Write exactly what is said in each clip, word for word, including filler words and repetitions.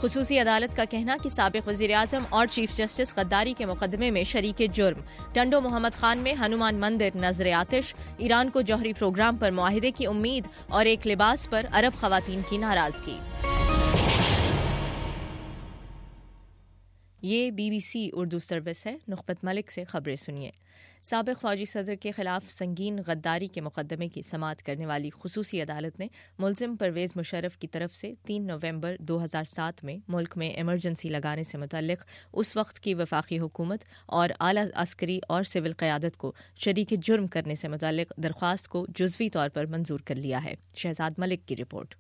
خصوصی عدالت کا کہنا کہ سابق وزیر اعظم اور چیف جسٹس غداری کے مقدمے میں شریک جرم ٹنڈو محمد خان میں ہنومان مندر نظر آتش، ایران کو جوہری پروگرام پر معاہدے کی امید اور ایک لباس پر عرب خواتین کی ناراضگی۔ یہ B B C Urdu service ہے۔ نخبت ملک سے خبریں سنیے۔ سابق فوجی صدر کے خلاف سنگین غداری کے مقدمے کی سماعت کرنے والی خصوصی عدالت نے ملزم پرویز مشرف کی طرف سے تین نومبر دو ہزار سات میں ملک میں ایمرجنسی لگانے سے متعلق اس وقت کی وفاقی حکومت اور اعلیٰ عسکری اور سول قیادت کو شریک جرم کرنے سے متعلق درخواست کو جزوی طور پر منظور کر لیا ہے۔ شہزاد ملک کی رپورٹ۔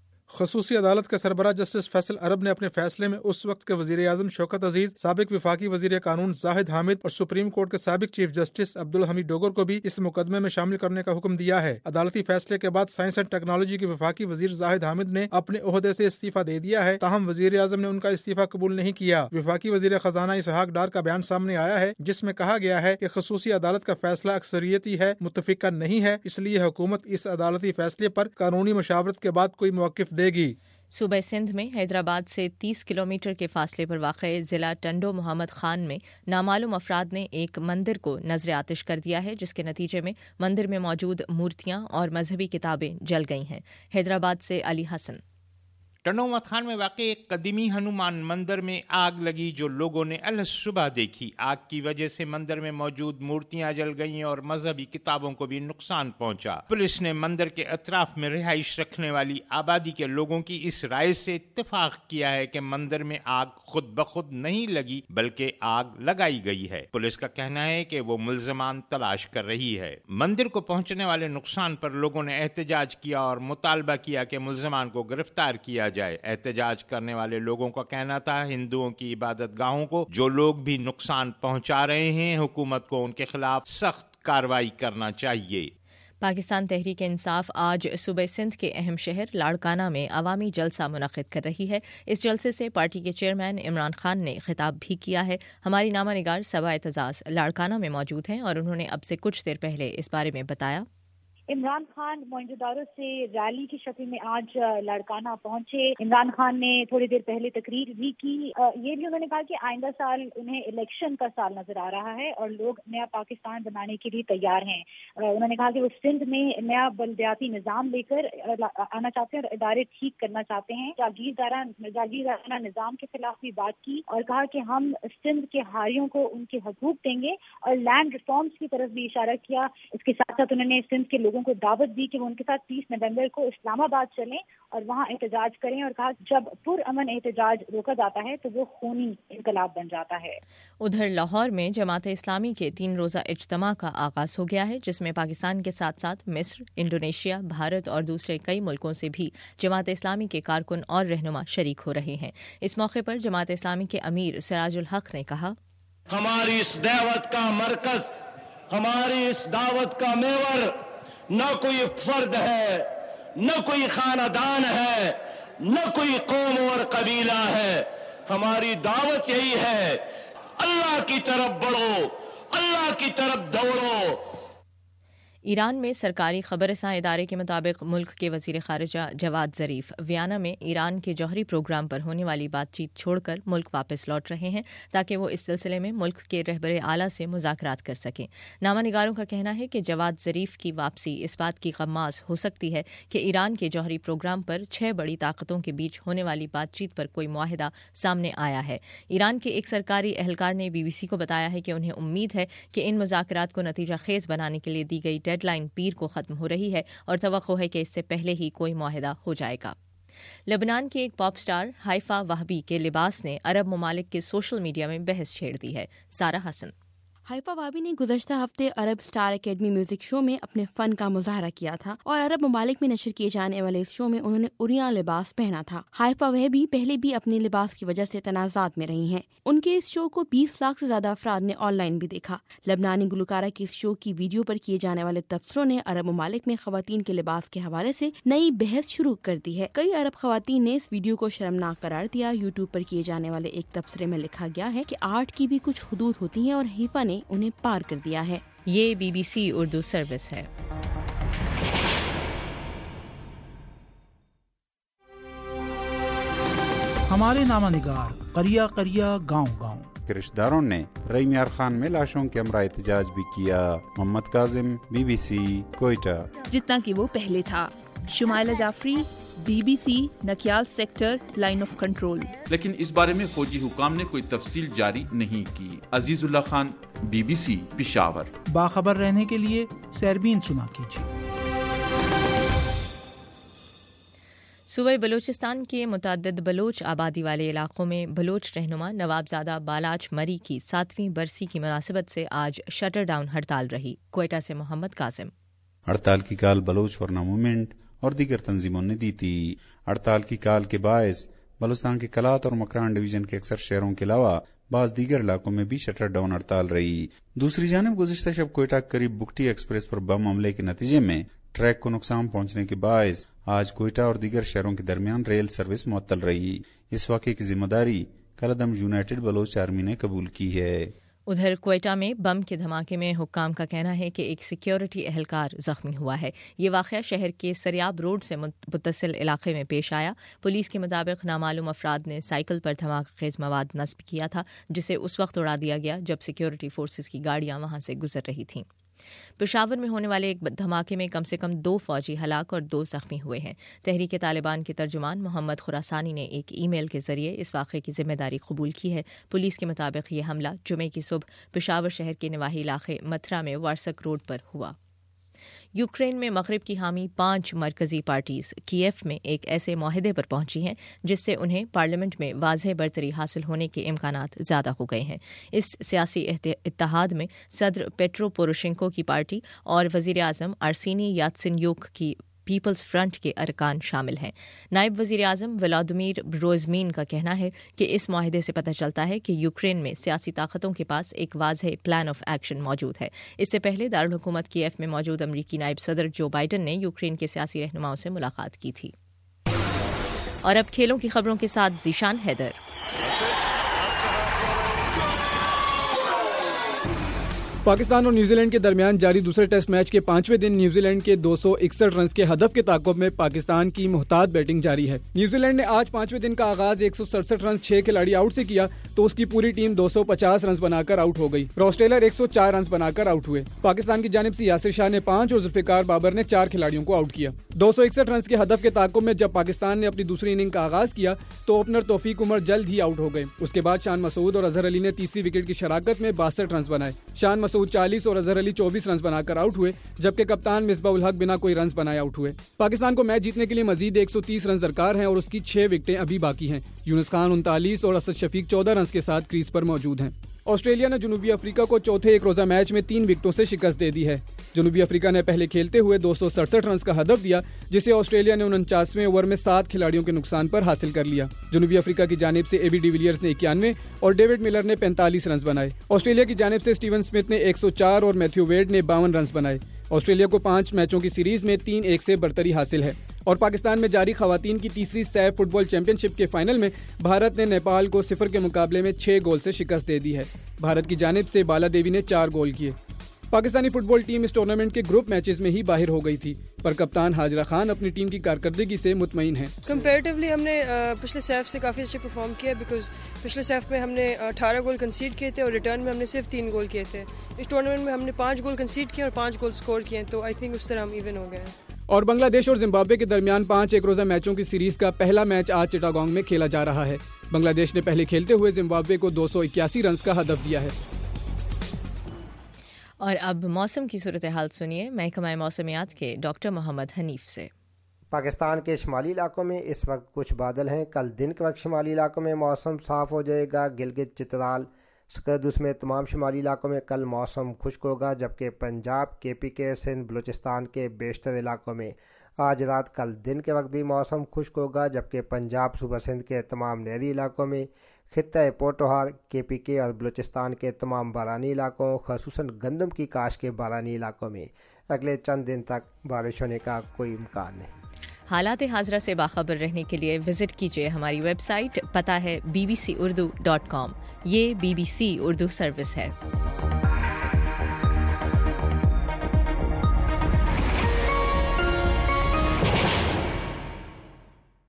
خصوصی عدالت کے سربراہ جسٹس فیصل عرب نے اپنے فیصلے میں اس وقت کے وزیر اعظم شوکت عزیز، سابق وفاقی وزیر قانون زاہد حامد اور سپریم کورٹ کے سابق چیف جسٹس عبدالحمید ڈوگر کو بھی اس مقدمے میں شامل کرنے کا حکم دیا ہے۔ عدالتی فیصلے کے بعد سائنس اینڈ ٹیکنالوجی کے وفاقی وزیر زاہد حامد نے اپنے عہدے سے استعفیٰ دے دیا ہے، تاہم وزیر اعظم نے ان کا استعفیٰ قبول نہیں کیا۔ وفاقی وزیر خزانہ اسحاق ڈار کا بیان سامنے آیا ہے جس میں کہا گیا ہے کہ خصوصی عدالت کا فیصلہ اکثریتی ہے، متفقہ نہیں ہے، اس لیے حکومت اس عدالتی فیصلے پر قانونی مشاورت کے بعد کوئی موقف دے گی۔ صوبہ سندھ میں حیدرآباد سے تیس کلومیٹر کے فاصلے پر واقع ضلع ٹنڈو محمد خان میں نامعلوم افراد نے ایک مندر کو نذر آتش کر دیا ہے، جس کے نتیجے میں مندر میں موجود مورتیاں اور مذہبی کتابیں جل گئی ہیں۔ حیدرآباد سے علی حسن۔ ٹنڈو محمد خان میں واقع ایک قدیمی ہنومان مندر میں آگ لگی جو لوگوں نے الگ صبح دیکھی۔ آگ کی وجہ سے مندر میں موجود مورتیاں جل گئیں اور مذہبی کتابوں کو بھی نقصان پہنچا۔ پولیس نے مندر کے اطراف میں رہائش رکھنے والی آبادی کے لوگوں کی اس رائے سے اتفاق کیا ہے کہ مندر میں آگ خود بخود نہیں لگی بلکہ آگ لگائی گئی ہے۔ پولیس کا کہنا ہے کہ وہ ملزمان تلاش کر رہی ہے۔ مندر کو پہنچنے والے نقصان پر لوگوں نے احتجاج کیا اور مطالبہ کیا کہ ملزمان کو گرفتار کیا جائے۔ احتجاج کرنے والے لوگوں کا کہنا تھا ہندوؤں کی عبادت گاہوں کو جو لوگ بھی نقصان پہنچا رہے ہیں، حکومت کو ان کے خلاف سخت کارروائی کرنا چاہیے۔ پاکستان تحریک انصاف آج صوبہ سندھ کے اہم شہر لاڑکانہ میں عوامی جلسہ منعقد کر رہی ہے۔ اس جلسے سے پارٹی کے چیئرمین عمران خان نے خطاب بھی کیا ہے۔ ہماری نامہ نگار صبا اعتزاز لاڑکانہ میں موجود ہیں اور انہوں نے اب سے کچھ دیر پہلے اس بارے میں بتایا۔ عمران خان موئنجودارو سے ریلی کی شکل میں آج لاڑکانہ پہنچے۔ عمران خان نے تھوڑی دیر پہلے تقریر بھی کی۔ یہ بھی انہوں نے کہا کہ آئندہ سال انہیں الیکشن کا سال نظر آ رہا ہے اور لوگ نیا پاکستان بنانے کے لیے تیار ہیں۔ انہوں نے کہا کہ وہ سندھ میں نیا بلدیاتی نظام لے کر آنا چاہتے ہیں اور ادارے ٹھیک کرنا چاہتے ہیں۔ جاگیردارانہ جاگیردارانہ نظام کے خلاف بھی بات کی اور کہا کہ ہم سندھ کے ہاریوں کو ان کے حقوق دیں گے اور لینڈ ریفارمز کی طرف بھی اشارہ کیا۔ اس کے ساتھ ساتھ انہوں نے سندھ کے لوگوں کو دعوت دی کہ وہ ان کے ساتھ تیس نومبر کو اسلام آباد چلیں اور وہاں احتجاج کریں اور کہا جب پرامن احتجاج روکا جاتا ہے تو وہ خونی انقلاب بن جاتا ہے۔ ادھر لاہور میں جماعت اسلامی کے تین روزہ اجتماع کا آغاز ہو گیا ہے جس میں پاکستان کے ساتھ ساتھ مصر، انڈونیشیا، بھارت اور دوسرے کئی ملکوں سے بھی جماعت اسلامی کے کارکن اور رہنما شریک ہو رہے ہیں۔ اس موقع پر جماعت اسلامی کے امیر سراج الحق نے کہا، ہماری اس دعوت کا مرکز، ہماری اس دعوت کا محور نہ کوئی فرد ہے، نہ کوئی خاندان ہے، نہ کوئی قوم اور قبیلہ ہے۔ ہماری دعوت یہی ہے، اللہ کی طرف بڑھو، اللہ کی طرف دوڑو۔ ایران میں سرکاری خبر رساں ادارے کے مطابق ملک کے وزیر خارجہ جواد ظریف ویانا میں ایران کے جوہری پروگرام پر ہونے والی بات چیت چھوڑ کر ملک واپس لوٹ رہے ہیں تاکہ وہ اس سلسلے میں ملک کے رہبر اعلیٰ سے مذاکرات کر سکیں۔ نامہ نگاروں کا کہنا ہے کہ جواد ظریف کی واپسی اس بات کی غماز ہو سکتی ہے کہ ایران کے جوہری پروگرام پر چھ بڑی طاقتوں کے بیچ ہونے والی بات چیت پر کوئی معاہدہ سامنے آیا ہے۔ ایران کے ایک سرکاری اہلکار نے بی بی سی کو بتایا ہے کہ انہیں امید ہے کہ ان مذاکرات کو نتیجہ خیز بنانے کے لیے دی گئی ڈیڈ لائن پیر کو ختم ہو رہی ہے اور توقع ہے کہ اس سے پہلے ہی کوئی معاہدہ ہو جائے گا۔ لبنان کی ایک پاپ سٹار حائفہ وہبی کے لباس نے عرب ممالک کے سوشل میڈیا میں بحث چھیڑ دی ہے۔ سارہ حسن۔ حائفہ وہبی نے گزشتہ ہفتے عرب سٹار اکیڈمی میوزک شو میں اپنے فن کا مظاہرہ کیا تھا اور عرب ممالک میں نشر کیے جانے والے اس شو میں انہوں نے اوریاں لباس پہنا تھا۔ حائفہ وہبی پہلے بھی اپنے لباس کی وجہ سے تنازعات میں رہی ہیں۔ ان کے اس شو کو بیس لاکھ سے زیادہ افراد نے آن لائن بھی دیکھا۔ لبنانی گلوکارہ کے اس شو کی ویڈیو پر کیے جانے والے تبصروں نے عرب ممالک میں خواتین کے لباس کے حوالے سے نئی بحث شروع کر دی ہے۔ کئی عرب خواتین نے اس ویڈیو کو شرمناک قرار دیا۔ یوٹیوب پر کیے جانے والے ایک تبصرے میں لکھا گیا ہے کہ آرٹ کی بھی کچھ حدود ہوتی ہیں اور حائفہ نے انہیں پار کر دیا ہے۔ یہ B B C Urdu service ہے۔ ہمارے نامہ نگار قریہ قریہ گاؤں گاؤں کے رشتہ داروں نے رئی میار خان میں لاشوں کے ہمراہ احتجاج بھی کیا. Muhammad Kazim, B B C, Quetta. جتنا کہ وہ پہلے تھا. Shumaila Jafri, B B C, Nakyal sector, line of control. لیکن اس بارے میں فوجی حکام نے کوئی تفصیل جاری نہیں کی. Aziz Ullah Khan, B B C, Peshawar. باخبر رہنے کے لیے سیربین سنا کیجیے. صوبہ بلوچستان کے متعدد بلوچ آبادی والے علاقوں میں بلوچ رہنما نوابزادہ بالاچ مری کی ساتویں برسی کی مناسبت سے آج شٹر ڈاؤن ہڑتال رہی. کوئٹہ سے محمد قاسم. ہڑتال کی کال بلوچ ورنہ موومنٹ اور دیگر تنظیموں نے دی تھی. ہڑتال کی کال کے باعث بلوچستان کے کلات اور مکران ڈویژن کے اکثر شہروں کے علاوہ بعض دیگر علاقوں میں بھی شٹر ڈاؤن ہڑتال رہی. دوسری جانب گزشتہ شب کوئٹہ قریب بگٹی ایکسپریس پر بم حملے کے نتیجے میں ٹریک کو نقصان پہنچنے کے باعث آج کوئٹہ اور دیگر شہروں کے درمیان ریل سروس معطل رہی. اس واقعے کی ذمہ داری کالعدم یونائیٹڈ بلوچ آرمی نے قبول کی ہے. ادھر کوئٹہ میں بم کے دھماکے میں حکام کا کہنا ہے کہ ایک سیکیورٹی اہلکار زخمی ہوا ہے. یہ واقعہ شہر کے سریاب روڈ سے متصل علاقے میں پیش آیا. پولیس کے مطابق نامعلوم افراد نے سائیکل پر دھماکہ خیز مواد نصب کیا تھا جسے اس وقت اڑا دیا گیا جب سیکیورٹی فورسز کی گاڑیاں وہاں سے گزر رہی تھیں. پشاور میں ہونے والے ایک دھماکے میں کم سے کم دو فوجی ہلاک اور دو زخمی ہوئے ہیں. تحریک طالبان کے ترجمان محمد خراسانی نے ایک ای میل کے ذریعے اس واقعے کی ذمہ داری قبول کی ہے. پولیس کے مطابق یہ حملہ جمعے کی صبح پشاور شہر کے نواحی علاقے متھرا میں وارسک روڈ پر ہوا. یوکرین میں مغرب کی حامی پانچ مرکزی پارٹیز کیف میں ایک ایسے معاہدے پر پہنچی ہیں جس سے انہیں پارلیمنٹ میں واضح برتری حاصل ہونے کے امکانات زیادہ ہو گئے ہیں. اس سیاسی اتحاد میں صدر پیٹرو پوروشینکو کی پارٹی اور وزیر اعظم ارسینی یاتسینیوک کی پیپلز فرنٹ کے ارکان شامل ہیں. نائب وزیر اعظم ولادیمیر بروزمین کا کہنا ہے کہ اس معاہدے سے پتہ چلتا ہے کہ یوکرین میں سیاسی طاقتوں کے پاس ایک واضح پلان آف ایکشن موجود ہے. اس سے پہلے دارالحکومت کیف میں موجود امریکی نائب صدر جو بائیڈن نے یوکرین کے سیاسی رہنماؤں سے ملاقات کی تھی. اور اب کھیلوں کی خبروں کے ساتھ ذیشان حیدر. پاکستان اور نیوزی لینڈ کے درمیان جاری دوسرے ٹیسٹ میچ کے پانچویں دن نیوزی لینڈ کے دو سو اکسٹھ رنز کے ہدف کے تعاقب میں پاکستان کی محتاط بیٹنگ جاری ہے. نیوزی لینڈ نے آج پانچویں دن کا آغاز ایک سو سڑسٹھ رنز چھ کھلاڑی آؤٹ سے کیا تو اس کی پوری ٹیم دو سو پچاس رنز بنا کر آؤٹ ہو گئی. راس ٹیلر ایک سو چار رنز بنا کر آؤٹ ہوئے. پاکستان کی جانب سے یاسر شاہ نے پانچ اور ذوالفقار بابر نے چار کھلاڑیوں کو آؤٹ کیا. دو سو اکسٹھ رنز کے ہدف کے تعاقب میں جب پاکستان نے اپنی دوسری اننگ کا آغاز کیا تو اوپنر توفیق عمر جلد ہی آؤٹ ہو گئے. اس کے بعد شان مسعود اور اظہر علی نے تیسری وکٹ کی شراکت میں باسٹھ رنز بنائے. شان مسعود چالیس اور اظہر علی چوبیس رنز بنا کر آؤٹ ہوئے جبکہ کپتان مصباح الحق بنا کوئی رنز بنائے آؤٹ ہوئے. پاکستان کو میچ جیتنے کے لیے مزید ایک سو تیس رنز درکار ہیں اور اس کی چھ وکٹیں ابھی باقی ہیں. یونس خان انتالیس اور اسد شفیق چودہ رنز کے ساتھ کریز پر موجود ہیں. آسٹریلیا نے جنوبی افریقہ کو چوتھے ایک روزہ میچ میں تین وکٹوں سے شکست دے دی ہے. جنوبی افریقہ نے پہلے کھیلتے ہوئے دو سو سڑسٹھ رنز کا ہدف دیا جسے آسٹریلیا نے انچاسویں اوور میں سات کھلاڑیوں کے نقصان پر حاصل کر لیا. جنوبی افریقہ کی جانب سے اے بی ڈی ویلیئرز نے اکیانوے اور ڈیوڈ ملر نے پینتالیس رنز بنائے. آسٹریلیا کی جانب سے اسٹیون اسمتھ نے ایک سو چار اور میتھیو ویڈ نے باون رنز بنائے. آسٹریلیا کو پانچ میچوں کی سیریز میں تین ایک سے برتری حاصل ہے. اور پاکستان میں جاری خواتین کی تیسری SAFF football championship کے فائنل میں بھارت نے نیپال کو صفر کے مقابلے میں چھ گول سے شکست دے دی ہے. بھارت کی جانب سے بالا دیوی نے چار گول کیے. پاکستانی فٹ بال ٹیم اس ٹورنامنٹ کے گروپ میچز میں ہی باہر ہو گئی تھی پر کپتان حاجرہ خان اپنی ٹیم کی کارکردگی سے مطمئن ہیں. کمپیریٹیولی ہم نے پچھلے سیف سے کافی اچھے پرفارم کیا بیکاز پچھلے سیف میں ہم نے اٹھارہ گول کنسیڈ کیے تھے اور ریٹرن میں ہم نے صرف تین گول کیے تھے. اس ٹورنامنٹ میں ہم نے پانچ گول کنسیڈ کیے اور پانچ گول سکور کیے تو آئی تھنک اس طرح ہم ایون ہو گئے ہیں. اور بنگلہ دیش اور زمبابوے کے درمیان پانچ ایک روزہ میچوں کی سیریز کا پہلا میچ آج چٹاگانگ میں کھیلا جا رہا ہے. بنگلہ دیش نے پہلے کھیلتے ہوئے زمبابوے کو دو سو اکیاسی رنز کا ہدف دیا ہے. اور اب موسم کی صورتحال سنیے محکمہ موسمیات کے ڈاکٹر محمد حنیف سے. پاکستان کے شمالی علاقوں میں اس وقت کچھ بادل ہیں. کل دن کے وقت شمالی علاقوں میں موسم صاف ہو جائے گا. گلگت چترال سکردو میں تمام شمالی علاقوں میں کل موسم خشک ہوگا جبکہ پنجاب کے پی کے سندھ بلوچستان کے بیشتر علاقوں میں آج رات کل دن کے وقت بھی موسم خشک ہوگا جبکہ پنجاب صوبہ سندھ کے تمام نہری علاقوں میں خطہ پوٹوہار کے پی کے اور بلوچستان کے تمام بارانی علاقوں خصوصاً گندم کی کاشت کے بارانی علاقوں میں اگلے چند دن تک بارش ہونے کا کوئی امکان نہیں. حالات حاضرہ سے باخبر رہنے کے لیے وزٹ کیجیے ہماری ویب سائٹ. پتہ ہے B B C Urdu dot com. یہ B B C Urdu service ہے.